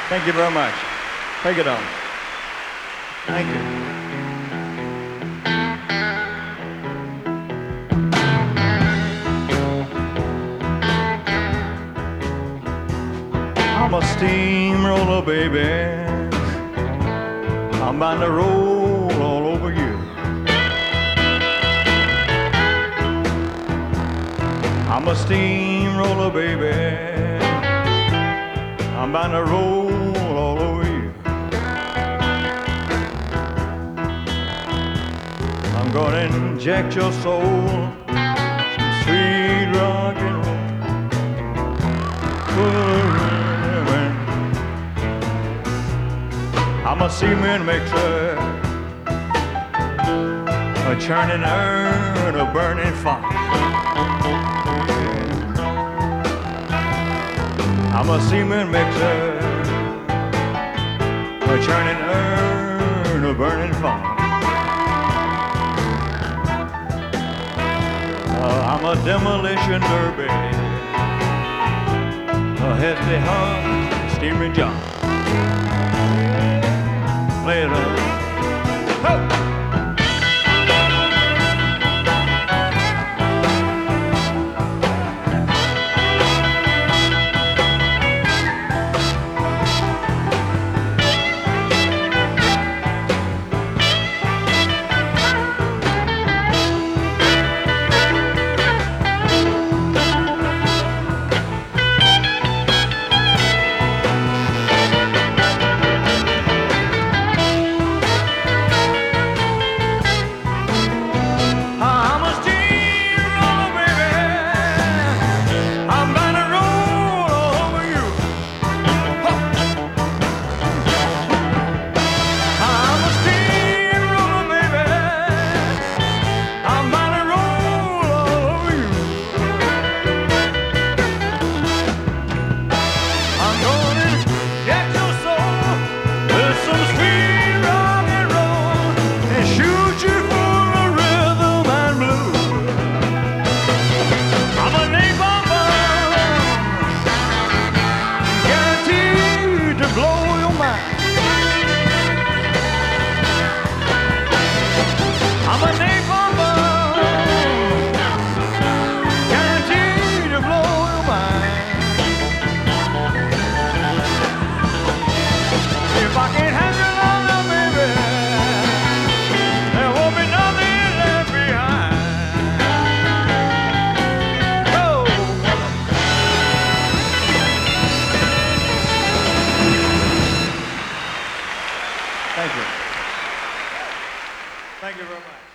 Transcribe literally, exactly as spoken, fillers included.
Thank you very much. Take it on. Thank you. I'm a steamroller, baby. I'm bound to roll all over you. I'm a steamroller, baby. I'm bound to roll all over you. I'm gonna inject your soul some sweet rock and roll. I'm a cement mixer, a churning urn, a burning fire. I'm a cement mixer, a churning urn, a burning fire. Uh, I'm a demolition derby, a hefty hug, steaming job. Play it on. Ho! I'm a napalm bomb, guaranteed to blow your mind. If I can't handle it all now, baby, there won't be nothing left behind. Go! Thank you. Thank you very much.